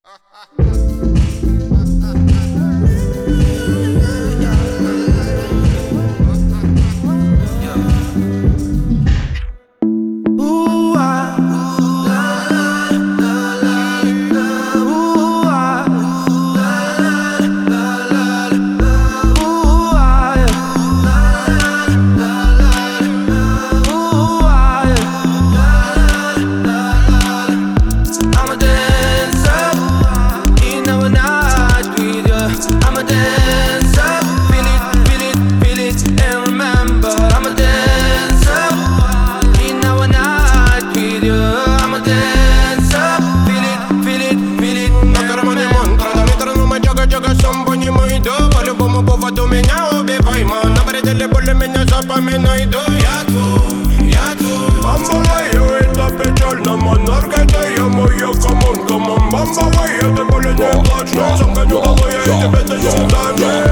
По-любому поводу меня убивай, ман. На пределе боли меня запоминай, да я твой Бамбалай, это печально, монарка, это я моя коммунка. Бамбалай, это более не плачь, но сам гоню головой, я тебе даю даме.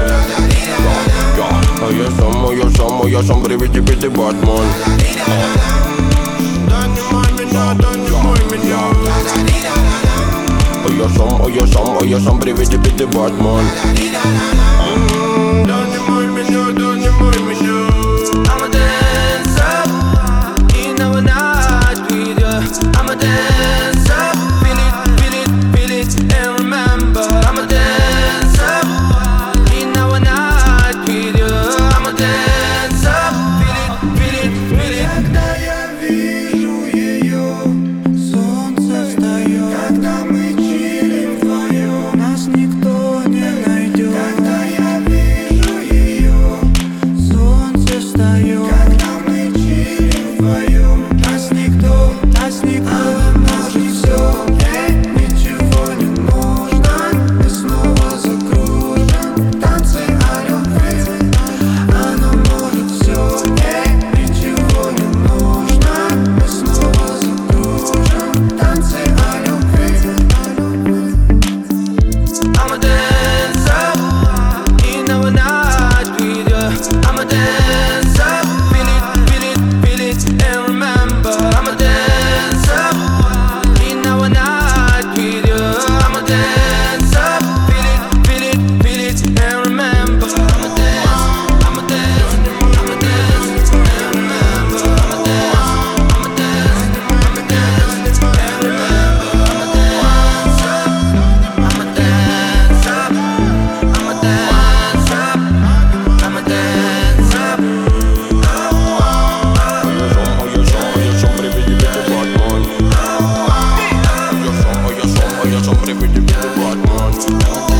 Я сам, привет тебе, ты Батман. Донимай меня, донимай меня. Я сам, привет тебе, ты Батман. Донимай меня, донимай меня. I'ma dance up, you know when I with you. I'ma dance up, feel it, and remember. I'ma dance up, you know when I with you. I'ma dance up, feel it. Когда я вижу ее, солнце встает. Когда мы чилим вдвоем, нас никто не найдет. Когда я вижу ее, солнце встает. Когда мы чилим вдвоем, нас никто может все. Ничего не нужно, мы снова закружим. Танцы о любви, оно может все. Ничего не нужно, мы снова закружим. Танцы о любви. I'ma dance up, you know when I with you. I'ma dance up, feel it, and remember. I'ma dance up, you know when I with you. I'ma dance up, feel it, and remember. I'ma dance and remember. I'ma dance and remember. I'ma dance and remember. I'ma dance up, I'ma dance up, I'ma dance up. Я сам, привет тебе, ты Батман. Я сам, привет тебе, ты Батман.